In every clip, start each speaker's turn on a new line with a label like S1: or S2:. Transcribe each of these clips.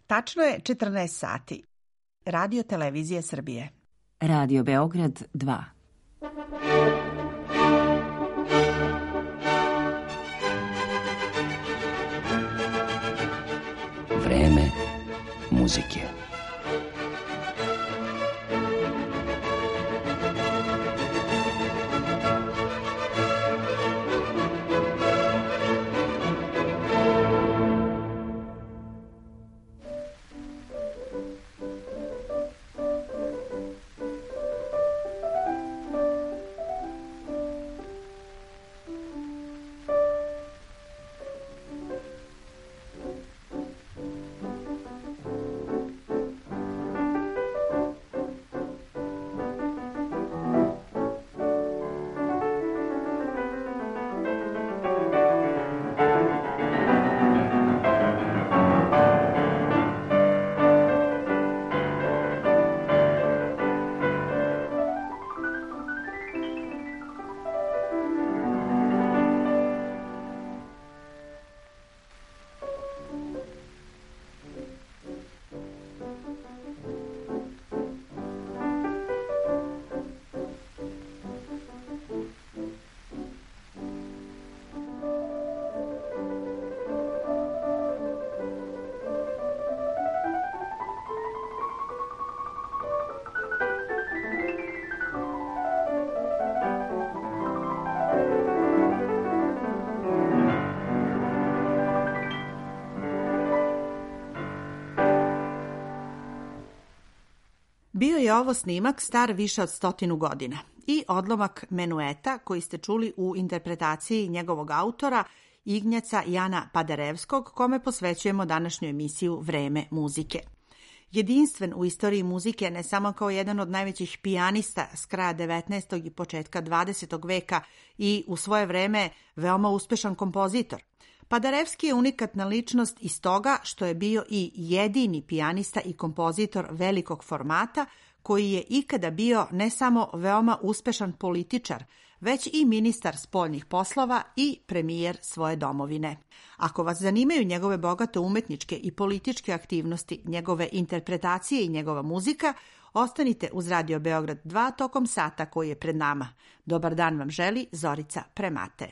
S1: Tačno je 14 sati. Radio Televizija Srbije.
S2: Radio Beograd 2.
S3: Vreme muzike.
S1: Bio je ovo snimak star više od 100 godina i odlomak menueta koji ste čuli u interpretaciji njegovog autora Ignjaca Jana Paderewskog, kome posvećujemo današnju emisiju Vreme muzike. Jedinstven u istoriji muzike ne samo kao jedan od najvećih pijanista s kraja 19. i početka 20. veka i u svoje vreme veoma uspešan kompozitor. Paderewski je unikatna ličnost iz toga što je bio i jedini pijanista i kompozitor velikog formata koji je ikada bio ne samo veoma uspešan političar, već i ministar spoljnih poslova i premijer svoje domovine. Ako vas zanimaju njegove bogate umetničke i političke aktivnosti, njegove interpretacije i njegova muzika, ostanite uz Radio Beograd 2 tokom sata koji je pred nama. Dobar dan vam želi Zorica Premate.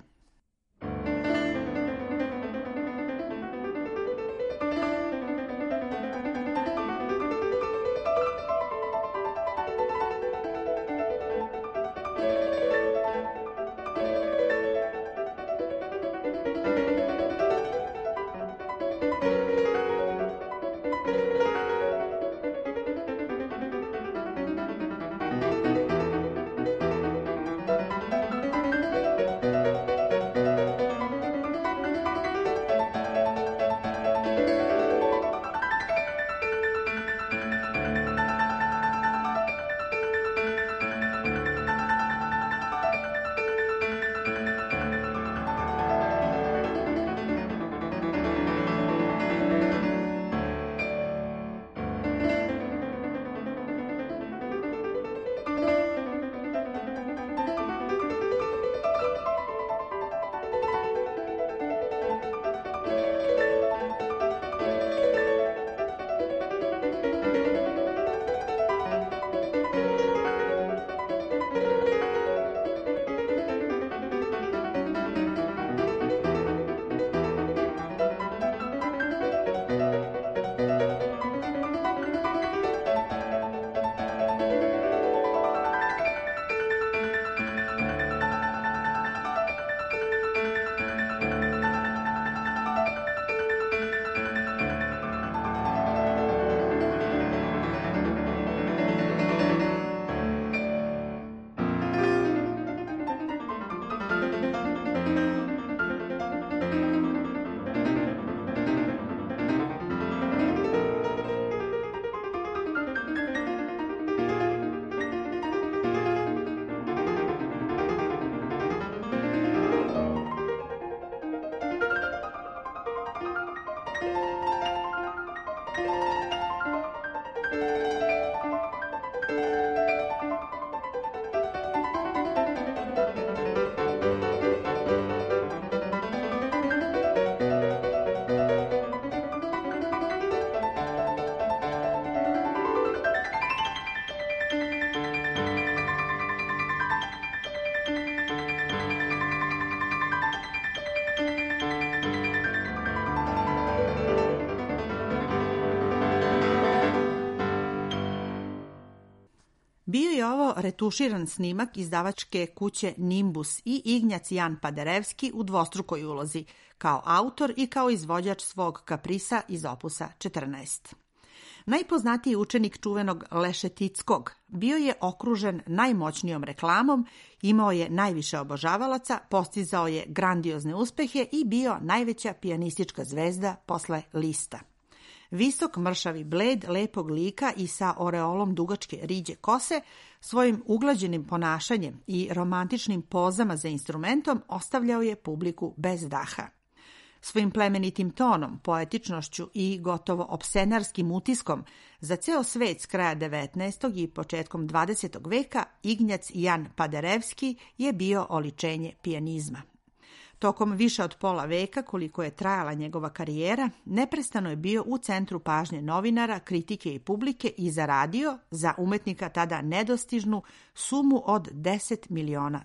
S1: Bio je ovo retuširan snimak izdavačke kuće Nimbus i Ignjac Jan Paderewski u dvostrukoj ulozi, kao autor i kao izvođač svog kaprisa iz opusa 14. Najpoznatiji učenik čuvenog Lešetickog bio je okružen najmoćnijom reklamom, imao je najviše obožavalaca, postizao je grandiozne uspehe i bio najveća pijanistička zvezda posle Lista. Visok, mršavi bled, lepog lika i sa oreolom dugačke riđe kose, svojim uglađenim ponašanjem i romantičnim pozama za instrumentom ostavljao je publiku bez daha. Svojim plemenitim tonom, poetičnošću i gotovo opsenarskim utiskom za ceo svet s kraja 19. i početkom 20. veka Ignjac Jan Paderewski je bio oličenje pijanizma. Tokom više od pola veka, koliko je trajala njegova karijera, neprestano je bio u centru pažnje novinara, kritike i publike i zaradio za umetnika tada nedostižnu sumu od $10 miliona.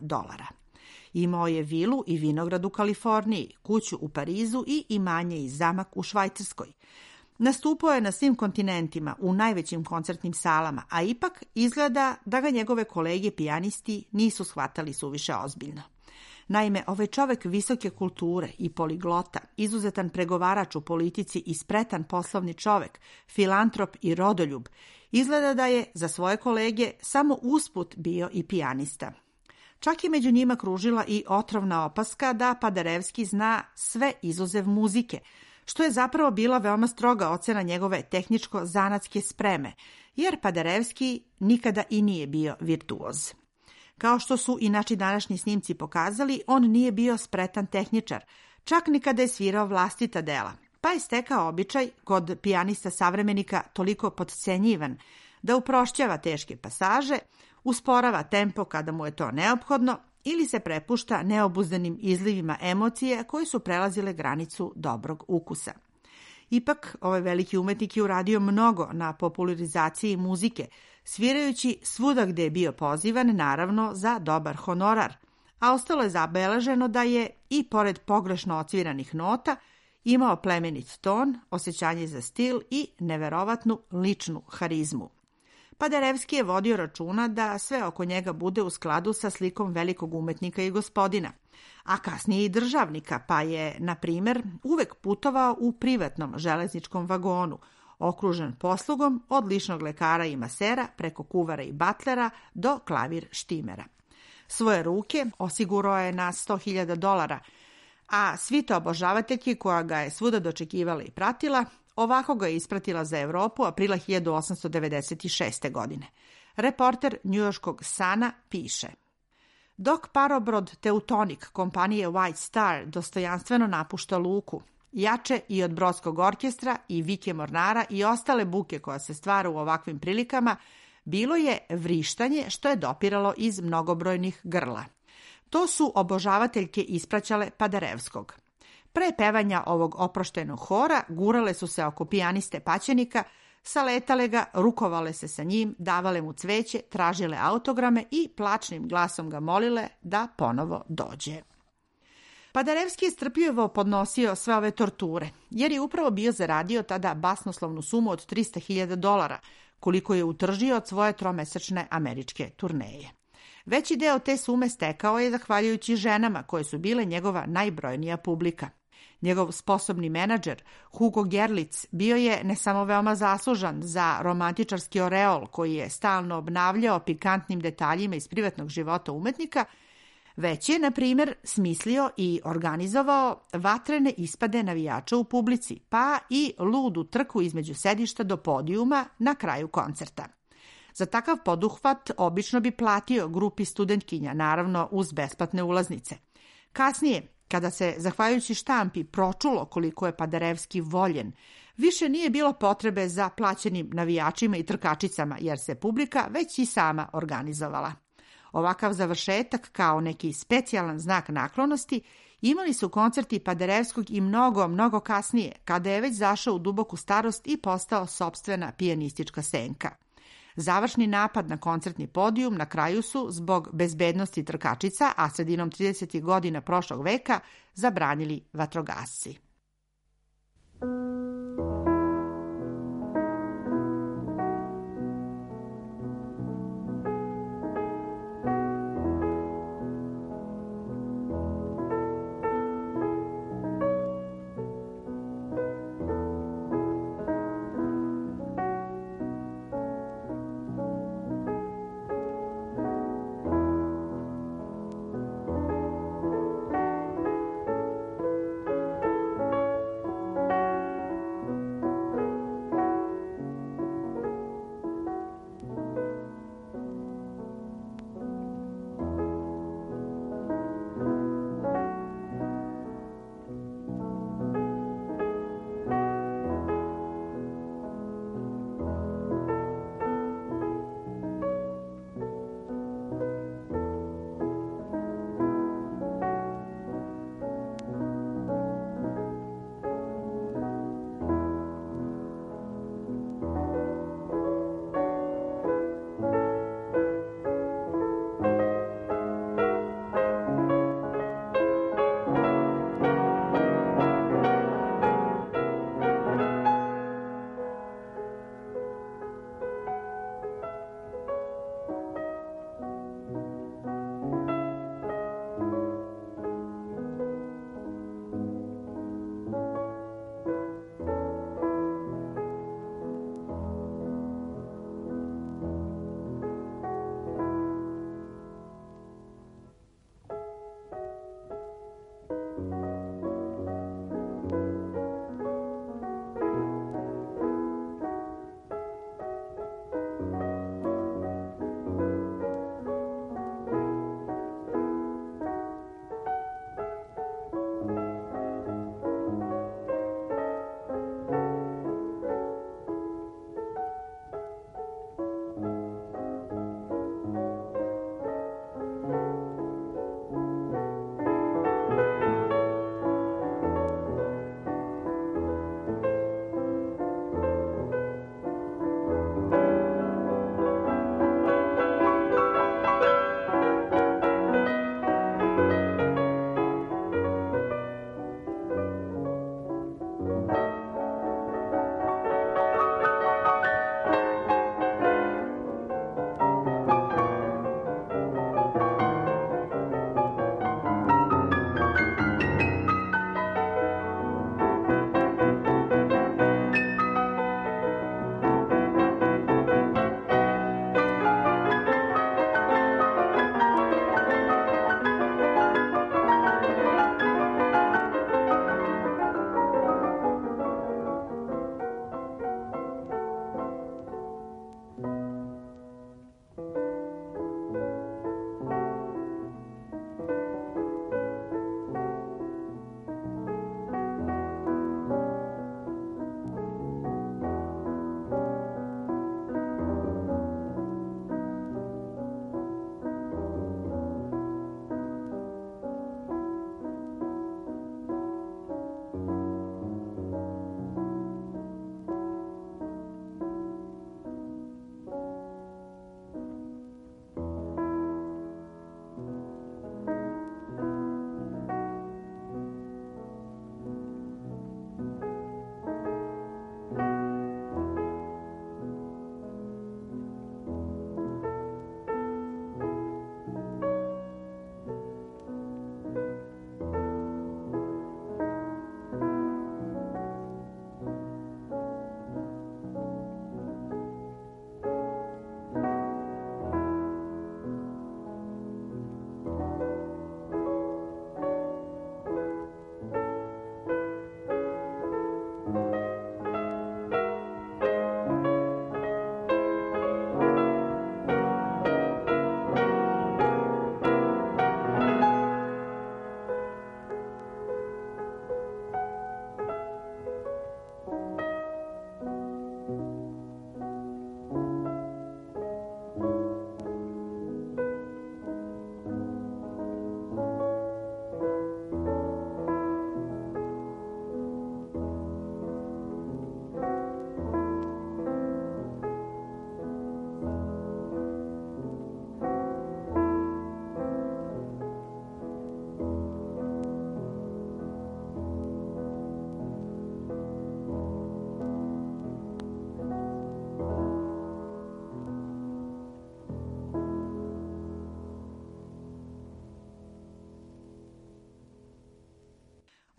S1: Imao je vilu i vinograd u Kaliforniji, kuću u Parizu i imanje i zamak u Švajcarskoj. Nastupao je na svim kontinentima, u najvećim koncertnim salama, a ipak izgleda da ga njegove kolege pijanisti nisu shvatali suviše ozbiljno. Naime, ovaj čovek visoke kulture i poliglota, izuzetan pregovarač u politici i spretan poslovni čovek, filantrop i rodoljub, izgleda da je za svoje kolege samo usput bio i pijanista. Čak je među njima kružila i otrovna opaska da Paderewski zna sve izuzev muzike, što je zapravo bila veoma stroga ocena njegove tehničko-zanatske spreme, jer Paderewski nikada i nije bio virtuoz. Kao što su i naši današnji snimci pokazali, on nije bio spretan tehničar, čak ni kada je svirao vlastita dela, pa je stekao običaj kod pijanista savremenika toliko potcenjivan da uprošćava teške pasaže, usporava tempo kada mu je to neophodno ili se prepušta neobuzdanim izlivima emocije koje su prelazile granicu dobrog ukusa. Ipak, ovaj veliki umetnik je uradio mnogo na popularizaciji muzike, svirajući svuda gde je bio pozivan, naravno za dobar honorar, a ostalo je zabeleženo da je, i pored pogrešno odsviranih nota, imao plemenit ton, osjećanje za stil i neverovatnu ličnu harizmu. Paderewski je vodio računa da sve oko njega bude u skladu sa slikom velikog umetnika i gospodina, a kasnije i državnika, pa je, na primer, uvek putovao u privatnom železničkom vagonu, okružen poslugom od ličnog lekara i masera preko kuvara i batlera do klavir štimera. Svoje ruke osigurao je na $100.000, a svita obožavateljki koja ga je svuda dočekivala i pratila, ovako ga je ispratila za Evropu aprila 1896. godine. Reporter njujorškog Sana piše: dok parobrod Teutonik kompanije White Star dostojanstveno napušta luku, jače i od brodskog orkestra i vike mornara i ostale buke koja se stvara u ovakvim prilikama, bilo je vrištanje što je dopiralo iz mnogobrojnih grla. To su obožavateljke ispraćale Paderewskog. Pre pevanja ovog oproštenog hora gurale su se oko pijaniste paćenika, saletale ga, rukovale se sa njim, davale mu cveće, tražile autograme i plačnim glasom ga molile da ponovo dođe. Paderewski je strpljivo podnosio sve ove torture, jer je upravo bio zaradio tada basnoslovnu sumu od $300.000, koliko je utržio od svoje tromesečne američke turneje. Veći deo te sume stekao je zahvaljujući ženama koje su bile njegova najbrojnija publika. Njegov sposobni menadžer, Hugo Gerlitz, bio je ne samo veoma zaslužan za romantičarski oreol koji je stalno obnavljao pikantnim detaljima iz privatnog života umetnika, već je, na primjer, smislio i organizovao vatrene ispade navijača u publici, pa i ludu trku između sedišta do podijuma na kraju koncerta. Za takav poduhvat obično bi platio grupi studentkinja, naravno uz besplatne ulaznice. Kasnije, kada se, zahvaljujući štampi, pročulo koliko je Paderewski voljen, više nije bilo potrebe za plaćenim navijačima i trkačicama, jer se publika već i sama organizovala. Ovakav završetak, kao neki specijalan znak naklonosti, imali su koncerti Paderewskog i mnogo kasnije, kada je već zašao u duboku starost i postao sopstvena pijanistička senka. Završni napad na koncertni podijum na kraju su, zbog bezbednosti trkačica, a sredinom 30. godina prošlog veka, zabranili vatrogasci.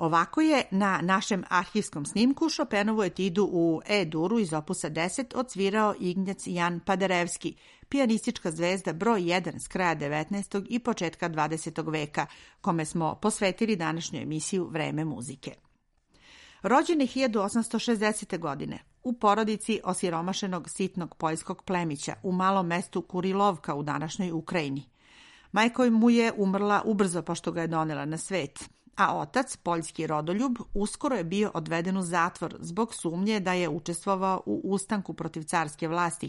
S1: Ovako je na našem arhivskom snimku Chopinovu etidu u E-duru iz opusa 10 odsvirao Ignjac Jan Paderewski, pijanistička zvezda broj 1 s kraja 19. i početka 20. veka, kome smo posvetili današnju emisiju Vreme muzike. Rođen je 1860. godine u porodici osiromašenog sitnog poljskog plemića u malom mestu Kurilovka u današnjoj Ukrajini. Majka mu je umrla ubrzo pošto ga je donela na svet, a otac, poljski rodoljub, uskoro je bio odveden u zatvor zbog sumnje da je učestvovao u ustanku protiv carske vlasti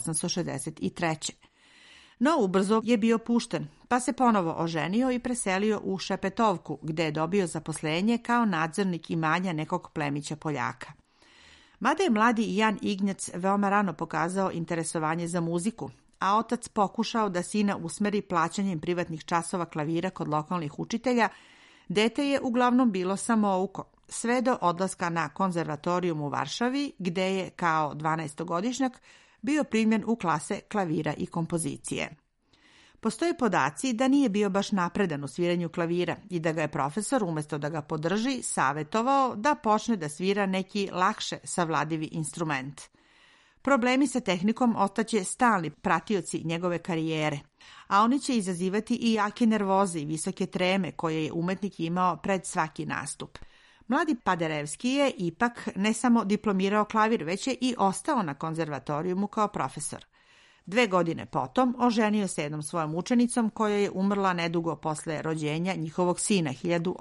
S1: 1863. No ubrzo je bio pušten, pa se ponovo oženio i preselio u Šepetovku, gde je dobio zaposlenje kao nadzornik imanja nekog plemića Poljaka. Mada je mladi Jan Ignjac veoma rano pokazao interesovanje za muziku, a otac pokušao da sina usmeri plaćanjem privatnih časova klavira kod lokalnih učitelja, dete je uglavnom bilo samouko, sve do odlaska na konzervatorijum u Varšavi, gde je kao 12-godišnjak bio primljen u klase klavira i kompozicije. Postoje podaci da nije bio baš napredan u sviranju klavira i da ga je profesor, umjesto da ga podrži, savetovao da počne da svira neki lakše savladivi instrument. Problemi sa tehnikom ostaće stalni pratioci njegove karijere, a oni će izazivati i jake nervoze i visoke treme koje je umetnik imao pred svaki nastup. Mladi Paderewski je ipak ne samo diplomirao klavir, već je i ostao na konzervatorijumu kao profesor. 2 godine potom oženio se jednom svojom učenicom koja je umrla nedugo posle rođenja njihovog sina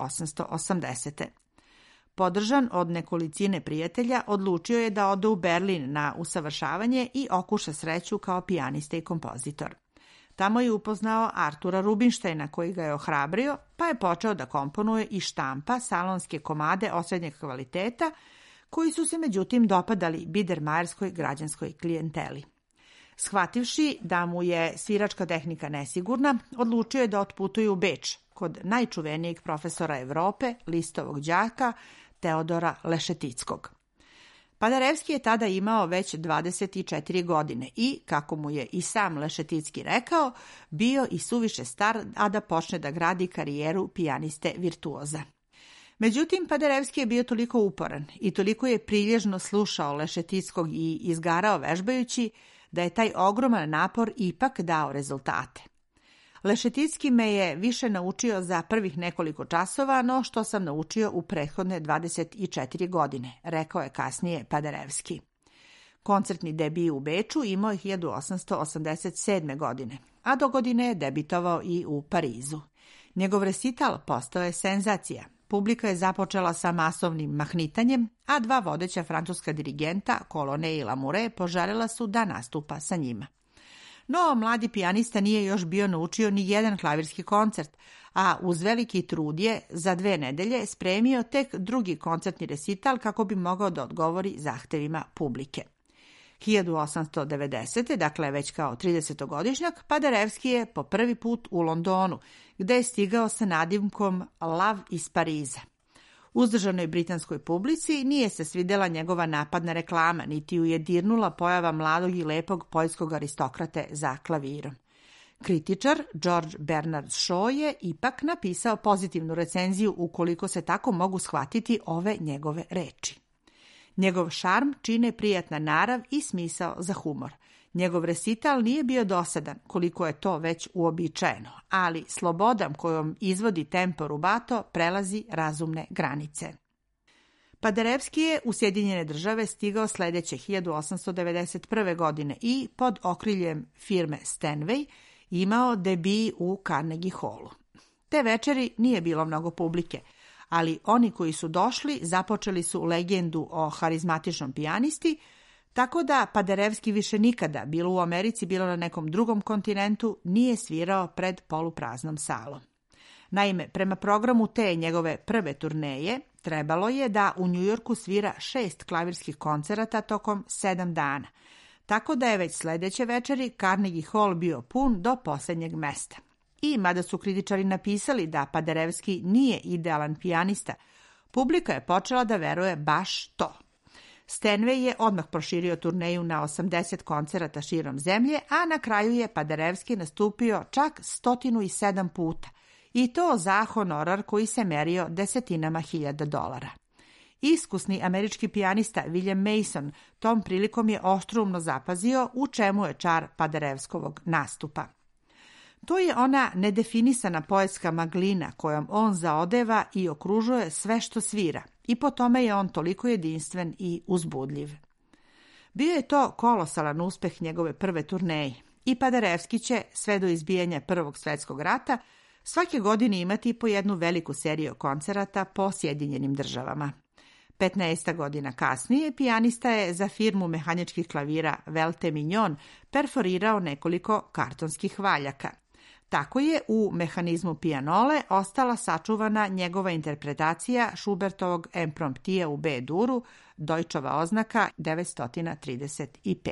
S1: 1880. Podržan od nekolicine prijatelja, odlučio je da ode u Berlin na usavršavanje i okuša sreću kao pijanista i kompozitor. Tamo je upoznao Artura Rubinštajna koji ga je ohrabrio, pa je počeo da komponuje i štampa salonske komade osrednjeg kvaliteta, koji su se međutim dopadali bidermajerskoj građanskoj klijenteli. Shvativši da mu je sviračka tehnika nesigurna, odlučio je da otputuje u Beč kod najčuvenijeg profesora Evrope, Listovog đaka, Teodora Lešetickog. Paderewski je tada imao već 24 godine i, kako mu je i sam Lešeticki rekao, bio i suviše star, a da počne da gradi karijeru pijaniste virtuoza. Međutim, Paderewski je bio toliko uporan i toliko je prilježno slušao Lešetickog i izgarao vežbajući, da je taj ogroman napor ipak dao rezultate. Lešeticki me je više naučio za prvih nekoliko časova, no što sam naučio u prethodne 24 godine, rekao je kasnije Paderewski. Koncertni debi u Beču imao je 1887. godine, a do godine je debitovao i u Parizu. Njegov resital postao je senzacija. Publika je započela sa masovnim mahnitanjem, a 2 vodeća francuska dirigenta, Colonne i Lamoureux, poželjela su da nastupa sa njima. No, mladi pijanista nije još bio naučio ni jedan klavirski koncert, a uz veliki trud je za 2 nedelje spremio tek drugi koncertni resital kako bi mogao da odgovori zahtevima publike. 1890. dakle već kao 30-godišnjak, Paderewski je po prvi put u Londonu, gde je stigao sa nadimkom Lav iz Pariza. Uzdržanoj britanskoj publici nije se svidjela njegova napadna reklama, niti ju je dirnula pojava mladog i lepog poljskog aristokrate za klavirom. Kritičar George Bernard Shaw je ipak napisao pozitivnu recenziju, ukoliko se tako mogu shvatiti ove njegove reči. Njegov šarm čine prijatna narav i smisao za humor. Njegov resital nije bio dosadan, koliko je to već uobičajeno, ali slobodom kojom izvodi tempo rubato prelazi razumne granice. Paderewski je u Sjedinjene Države stigao sljedeće 1891. godine i pod okriljem firme Steinway imao debi u Carnegie Hallu. Te večeri nije bilo mnogo publike, ali oni koji su došli započeli su legendu o harizmatičnom pijanisti, tako da Paderewski više nikada, bilo u Americi, bilo na nekom drugom kontinentu, nije svirao pred polupraznom salom. Naime, prema programu te njegove prve turneje, trebalo je da u Njujorku svira 6 klavirskih koncerata tokom 7 dana, tako da je već sljedeće večeri Carnegie Hall bio pun do posljednjeg mesta. I mada su kritičari napisali da Paderewski nije idealan pijanista, publika je počela da veruje baš to. Steinway je odmah proširio turneju na 80 koncerata širom zemlje, a na kraju je Paderewski nastupio čak 107 puta i to za honorar koji se merio desetinama hiljada dolara. Iskusni američki pijanista William Mason tom prilikom je oštroumno zapazio u čemu je čar Paderewskovog nastupa. To je ona nedefinisana poetska maglina kojom on zaodeva i okružuje sve što svira i po tome je on toliko jedinstven i uzbudljiv. Bio je to kolosalan uspeh njegove prve turneje i Paderewski će, sve do izbijanja Prvog svjetskog rata, svake godine imati po jednu veliku seriju koncerata po Sjedinjenim državama. 15 godina kasnije pijanista je za firmu mehaničkih klavira Velte Mignon perforirao nekoliko kartonskih valjaka. Tako je u mehanizmu pijanole ostala sačuvana njegova interpretacija Schubertovog Impromptija u B-duru, Deutschova oznaka 935.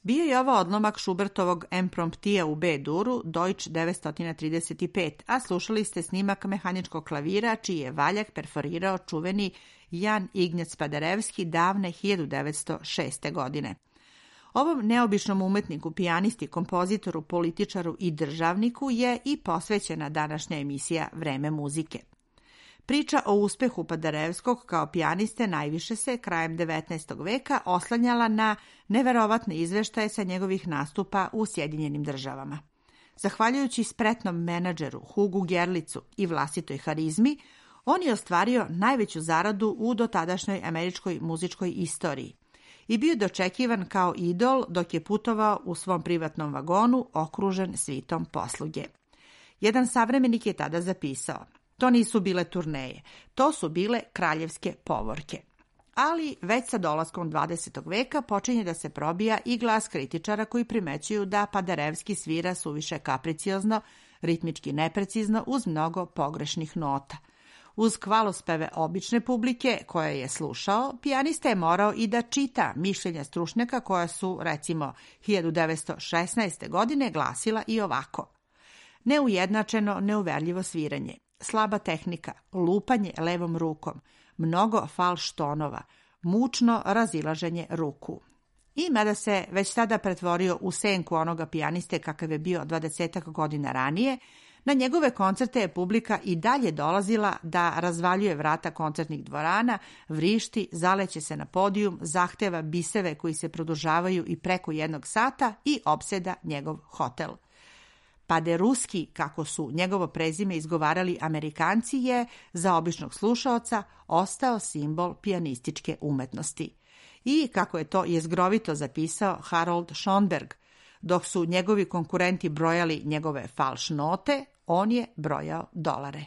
S1: Bio je ovo odlomak Schubertovog Impromptija u B-duru, Deutsch 935, a slušali ste snimak mehaničkog klavira, čiji je valjak perforirao čuveni Jan Ignjac Paderewski davne 1906. godine. Ovom neobičnom umetniku, pijanisti, kompozitoru, političaru i državniku je i posvećena današnja emisija Vreme muzike. Priča o uspehu Paderewskog kao pijaniste najviše se krajem 19. veka oslanjala na neverovatne izveštaje sa njegovih nastupa u Sjedinjenim državama. Zahvaljujući spretnom menadžeru Hugu Gerlicu i vlastitoj harizmi, on je ostvario najveću zaradu u dotadašnjoj američkoj muzičkoj istoriji i bio dočekivan kao idol dok je putovao u svom privatnom vagonu okružen svitom posluge. Jedan savremenik je tada zapisao: to nisu bile turneje, to su bile kraljevske povorke. Ali već sa dolaskom 20. veka počinje da se probija i glas kritičara koji primećuju da Paderewski svira suviše kapriciozno, ritmički neprecizno, uz mnogo pogrešnih nota. Uz hvalospeve obične publike koje je slušao, pijanista je morao i da čita mišljenja stručnjaka koja su, recimo, 1916. godine glasila i ovako: neujednačeno, neuverljivo sviranje, slaba tehnika, lupanje levom rukom, mnogo falš tonova, mučno razilaženje ruku. I mada se već tada pretvorio u senku onoga pijaniste kakav je bio 20 godina ranije, na njegove koncerte je publika i dalje dolazila da razvaljuje vrata koncertnih dvorana, vrišti, zaleće se na podijum, zahteva biseve koji se produžavaju i preko 1 sata i opseda njegov hotel. Paderuski, kako su njegovo prezime izgovarali Amerikanci, je za običnog slušaoca ostao simbol pijanističke umetnosti. I, kako je to jezgrovito zapisao Harold Schönberg, dok su njegovi konkurenti brojali njegove falš note, on je brojao dolare.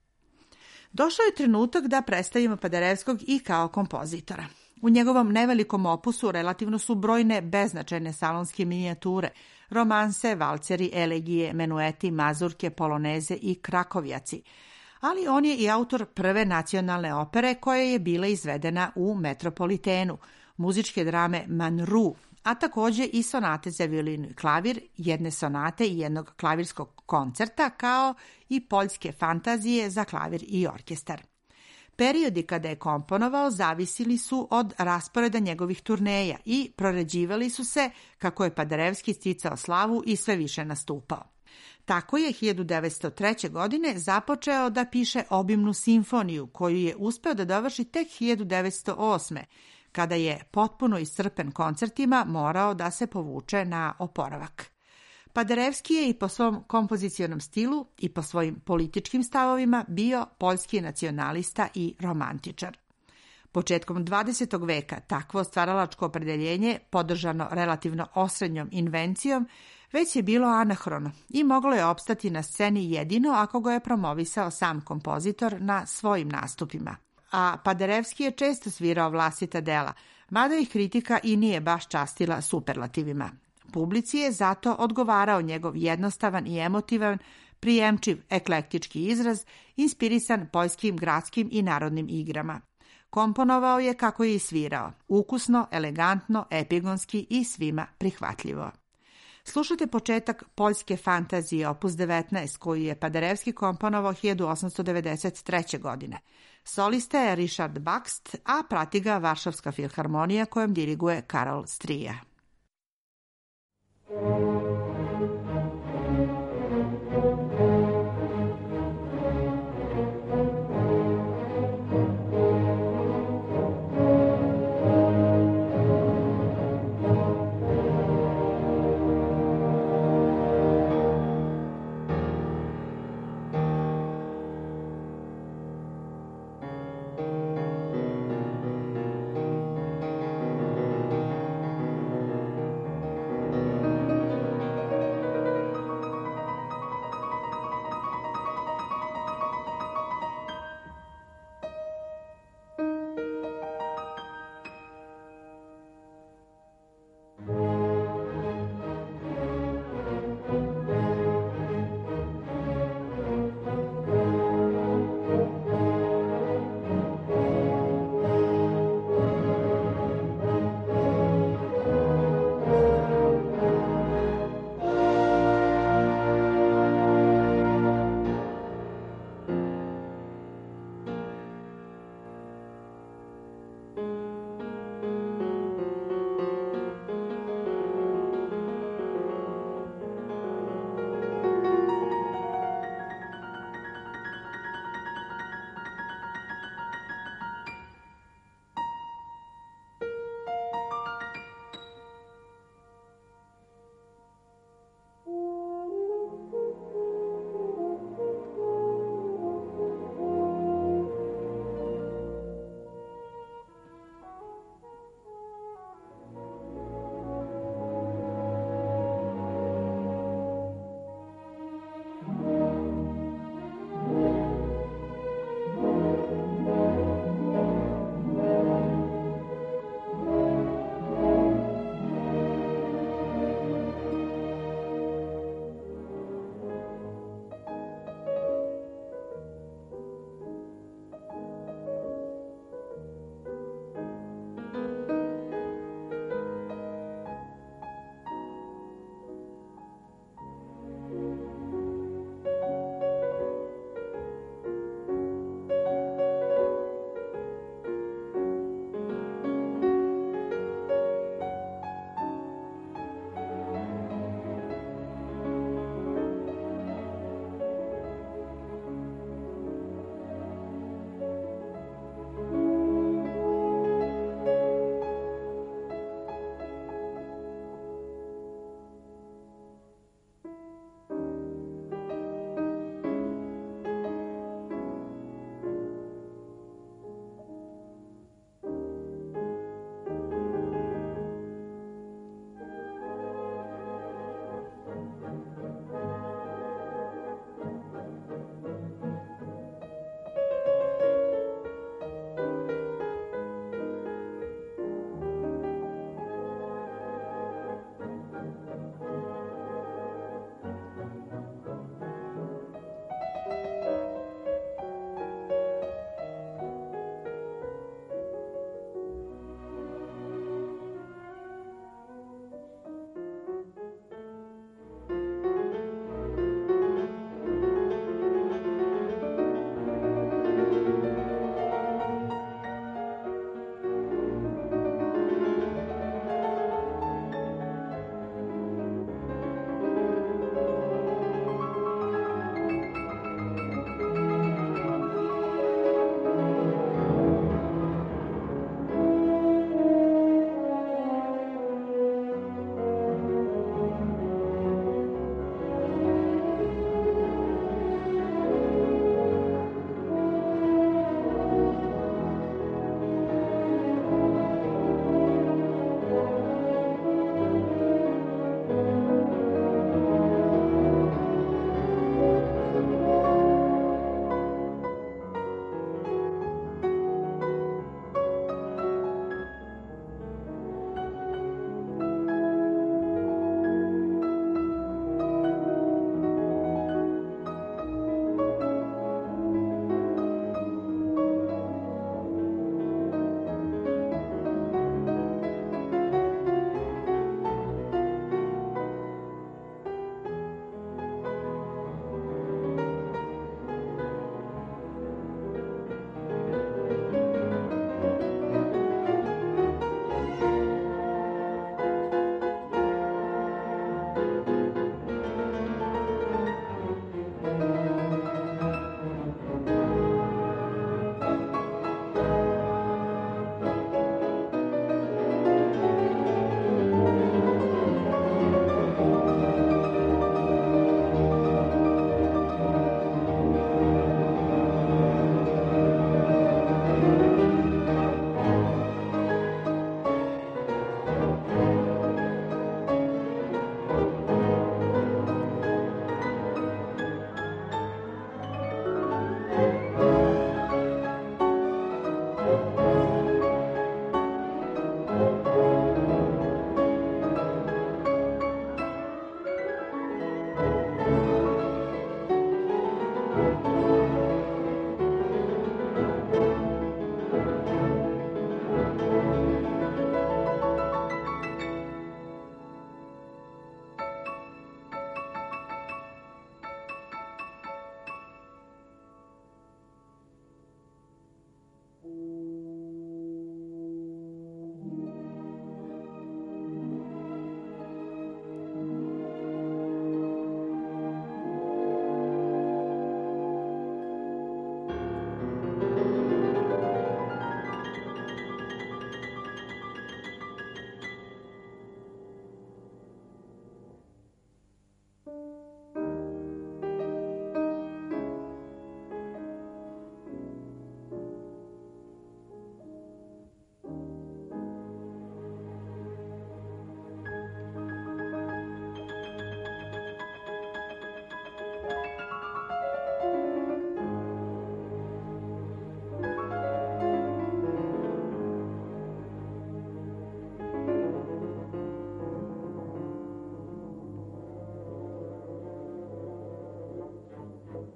S1: Došao je trenutak da predstavimo Paderewskog i kao kompozitora. U njegovom nevelikom opusu relativno su brojne beznačajne salonske minijature, romanse, valceri, elegije, menueti, mazurke, poloneze i krakovjaci. Ali on je i autor prve nacionalne opere koja je bila izvedena u Metropolitenu, muzičke drame Manru, a također i sonate za violinu i klavir, jedne sonate i jednog klavirskog koncerta, kao i poljske fantazije za klavir i orkestar. Periodi kada je komponovao zavisili su od rasporeda njegovih turneja i proređivali su se kako je Paderewski sticao slavu i sve više nastupao. Tako je 1903. godine započeo da piše obimnu simfoniju, koju je uspeo da dovrši tek 1908. kada je potpuno iscrpen koncertima morao da se povuče na oporavak. Paderewski je i po svom kompozicionom stilu i po svojim političkim stavovima bio poljski nacionalista i romantičar. Početkom 20. veka takvo stvaralačko opredeljenje, podržano relativno osrednjom invencijom, već je bilo anahrono i moglo je opstati na sceni jedino ako ga je promovisao sam kompozitor na svojim nastupima. A Paderewski je često svirao vlastita dela, mada ih kritika i nije baš častila superlativima. Publici je zato odgovarao njegov jednostavan i emotivan, prijemčiv, eklektički izraz, inspirisan poljskim gradskim i narodnim igrama. Komponovao je kako je i svirao, ukusno, elegantno, epigonski i svima prihvatljivo. Slušajte početak poljske fantazije opus 19 koju je Paderewski komponovao 1893. godine. Solista je Richard Bakst, a prati ga Varšavska filharmonija kojom diriguje Karol Strija.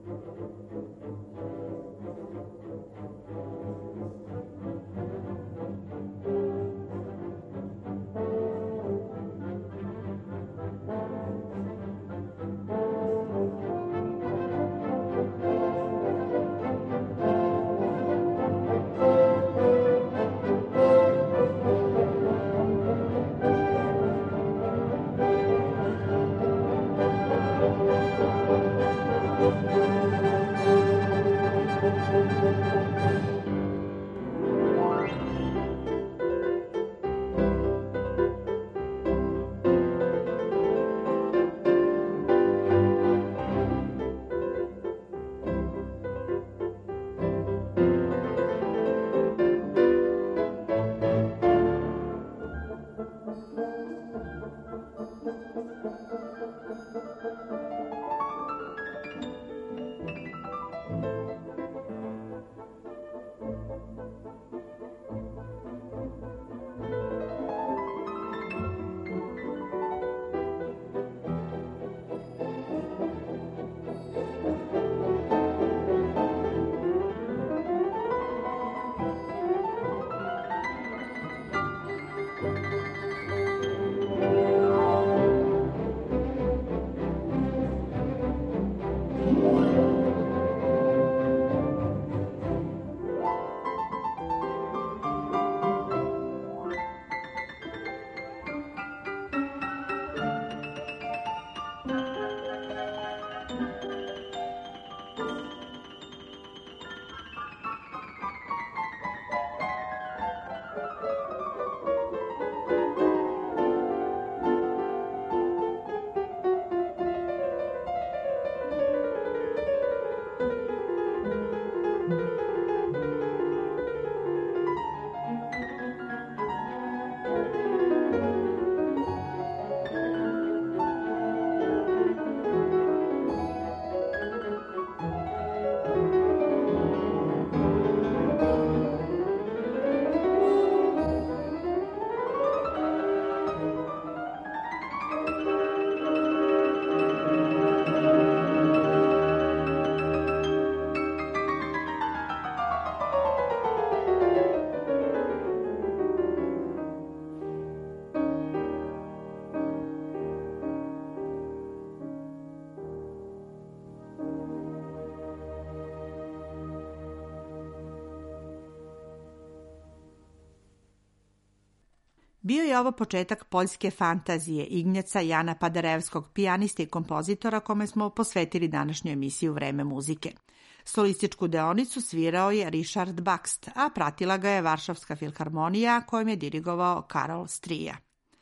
S1: Bio je ovo početak poljske fantazije Ignjaca Jana Paderewskog, pijaniste i kompozitora kome smo posvetili današnju emisiju Vreme muzike. Solističku deonicu svirao je Richard Bakst, a pratila ga je Varšavska filharmonija kojom je dirigovao Karol Strija.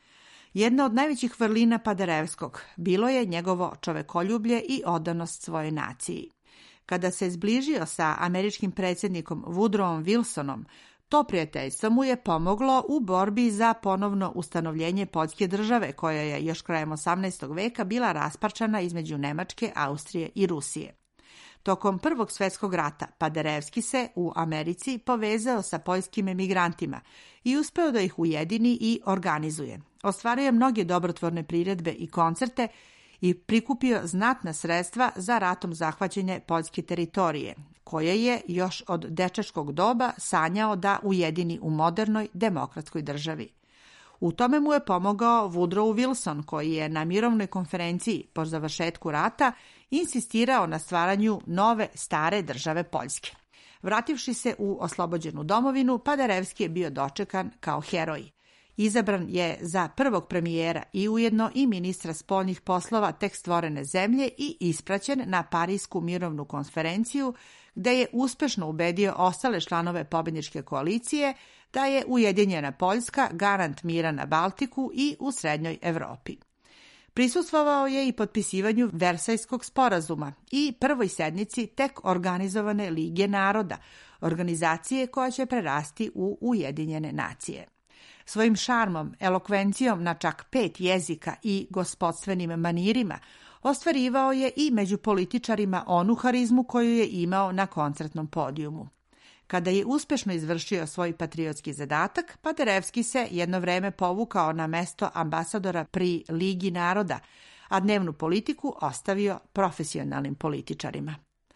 S1: Jedna od najvećih vrlina Paderewskog bilo je njegovo čovekoljublje i odanost svojoj naciji. Kada se zbližio sa američkim predsjednikom Woodrowom Wilsonom, to prijateljstvo mu je pomoglo u borbi za ponovno ustanovljenje Poljske države, koja je još krajem 18. veka bila rasparčana između Nemačke, Austrije i Rusije. Tokom Prvog svjetskog rata Paderewski se u Americi povezao sa poljskim emigrantima i uspeo da ih ujedini i organizuje. Ostvario je mnoge dobrotvorne priredbe i koncerte i prikupio znatna sredstva za ratom zahvaćene poljske teritorije, koje je još od dečačkog doba sanjao da ujedini u modernoj demokratskoj državi. U tome mu je pomogao Woodrow Wilson, koji je na mirovnoj konferenciji po završetku rata insistirao na stvaranju nove stare države Poljske. Vrativši se u oslobođenu domovinu, Paderewski je bio dočekan kao heroj. Izabran je za prvog premijera i ujedno i ministra spoljnih poslova tek stvorene zemlje i ispraćen na Parijsku mirovnu konferenciju, gde je uspešno ubedio ostale članove pobjedničke koalicije da je ujedinjena Poljska garant mira na Baltiku i u srednjoj Evropi. Prisustvovao je i potpisivanju Versajskog sporazuma i prvoj sednici tek organizovane Lige naroda, organizacije koja će prerasti u Ujedinjene nacije. Svojim šarmom, elokvencijom na čak 5 jezika i gospodstvenim manirima ostvarivao je i među političarima onu harizmu koju je imao na koncertnom podijumu. Kada je uspešno izvršio svoj patriotski zadatak, Paderewski se jedno vreme povukao na mesto ambasadora pri Ligi naroda, a dnevnu politiku ostavio profesionalnim političarima.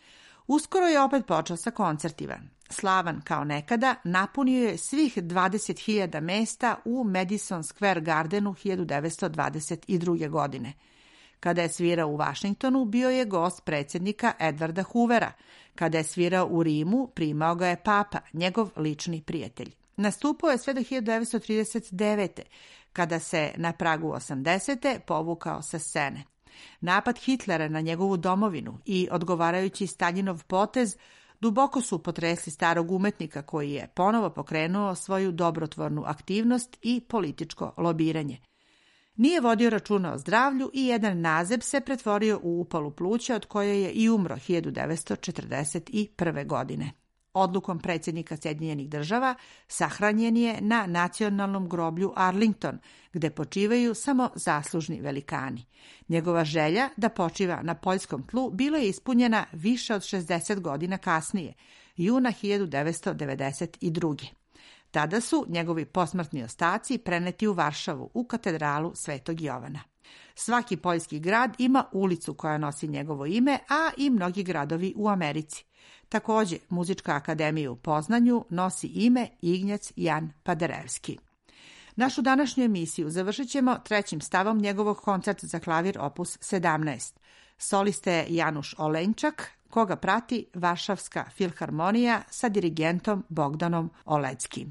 S1: Uskoro je opet počeo sa koncertima. Slavan kao nekada napunio je svih 20.000 mesta u Madison Square Gardenu 1922. godine. Kada je svirao u Vašingtonu, bio je gost predsjednika Edwarda Hoovera. Kada je svirao u Rimu, primao ga je papa, njegov lični prijatelj. Nastupao je sve do 1939. kada se na pragu 80. povukao sa scene. Napad Hitlera na njegovu domovinu i odgovarajući Staljinov potez duboko su potresli starog umetnika koji je ponovo pokrenuo svoju dobrotvornu aktivnost i političko lobiranje. Nije vodio računa o zdravlju i jedan nazeb se pretvorio u upalu pluća od koje je i umro 1941. godine. Odlukom predsjednika Sjedinjenih Država sahranjen je na nacionalnom groblju Arlington, gde počivaju samo zaslužni velikani. Njegova želja da počiva na poljskom tlu bila je ispunjena više od 60 godina kasnije, juna 1992. Tada su njegovi posmrtni ostaci preneti u Varšavu, u katedralu Svetog Jovana. Svaki poljski grad ima ulicu koja nosi njegovo ime, a i mnogi gradovi u Americi. Također, Muzička akademija u Poznanju nosi ime Ignjac Jan Paderewski. Našu današnju emisiju završit ćemo trećim stavom njegovog koncerta za klavir opus 17. Solista je Januš Olenčak, koga prati Varšavska filharmonija sa dirigentom Bogdanom Oleckim.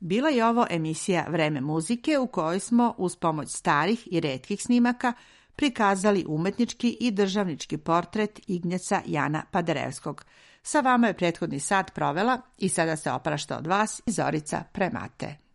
S1: Bila je ovo emisija Vreme muzike u kojoj smo uz pomoć starih i retkih snimaka prikazali umetnički i državnički portret Ignjeca Jana Paderewskog. Sa vama je prethodni sat provela i sada se oprašta od vas Zorica Premate.